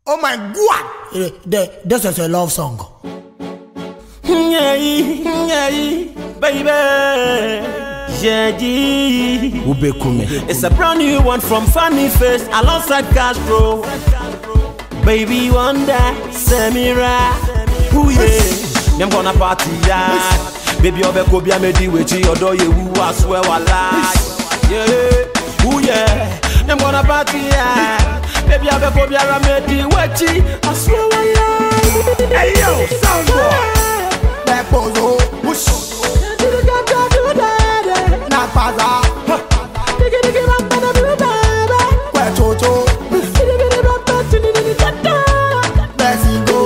Oh my God! This is a love song. Yeah, baby. Yeah, it's a brand new one from Funny Face alongside Castro. Baby wonder, Samira. Ooh yeah, I'm gonna party yeah. Baby obekobia medi wechi odo ye wu aswe wala. Yeah, ooh yeah, I'm gonna party yeah. Baby obekobia medi wechi aswe wala. Hey yo, sound boy. That bozo, whoosh. Na paza. Kwe chocho. Besigo.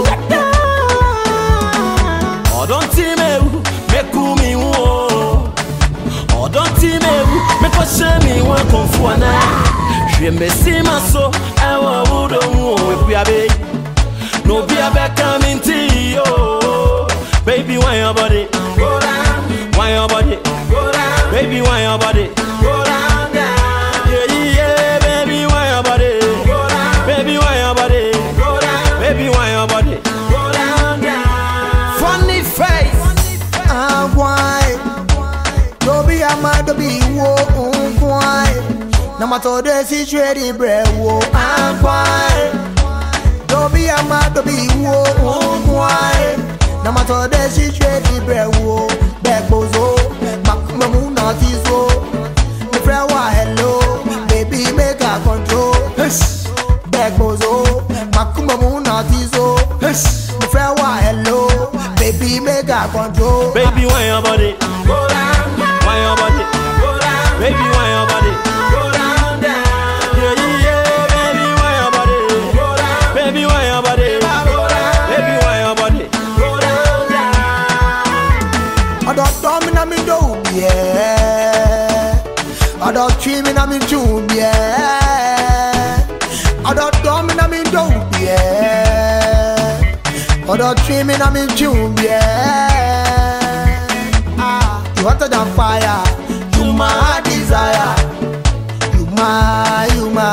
Odonti me meku mi wo. Odonti me meko shemi wa konfuana. Hwe mesi maso ewo wudo wo epiabe. No be a back coming to you. Baby, why your body? Go down. Why your body? Go down. Baby, why your body? Go down, down. Yeah, baby, why your body? Go down. Baby, why your body? Go down. Baby, why your body? Go down, down. Funny Face. Why? Don't be a man, don't be why? No matter the situation, bro. Why? Don't be a man, don't be why? No matter the situation, bro. Back bozo, makumamu notizo. Me friend wa hello, baby make a control. Back bozo, makumamu notizo. Me friend wa hello, baby make a control. Baby, why your body? Go down. Why your body? Go down. Baby, why your body? Go down, down. Yeah, baby, why your body? Go down. Baby, why your body? Go down. Baby, why your body? Go down, down. I don't domina me do, yeah. I don't dream in a me tune, yeah. I don't domina me do, yeah. I don't dream in a me tune, yeah. You hotter than fire, you my desire. You my.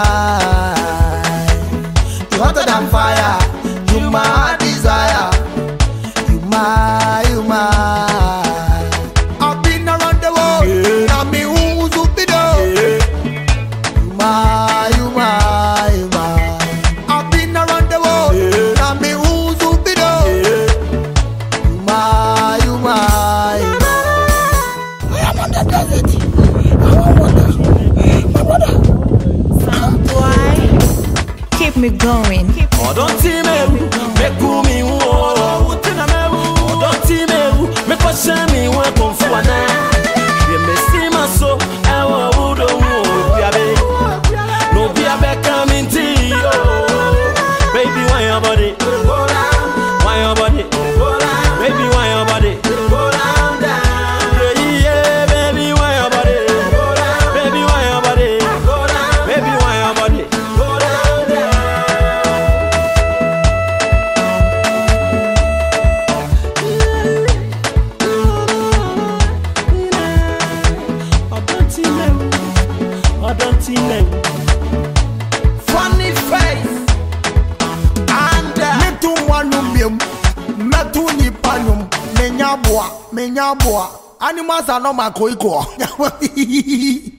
You hotter than fire, you my desire. You my. I've been around the world, now me who's up the door. You my. I've been around the world, now me who's up the door. You my. I am on the desert. My brother. Boy, keep me going. Odonti me meku mi wo. Odonti me meko shemi wa konfuana. Hwe mesi maso ewo wudo wo epiabe. No be a back coming to you. Baby, why your body? Go down. Why your body? Go down. Baby, why your body? Go down, down. Yeah, baby, why your body? Go down. Baby, why your body? Go down. Baby, why your body? Go down, down. Funny Face. And me too manum me too ni panum me nyabwa animals are not my koiko.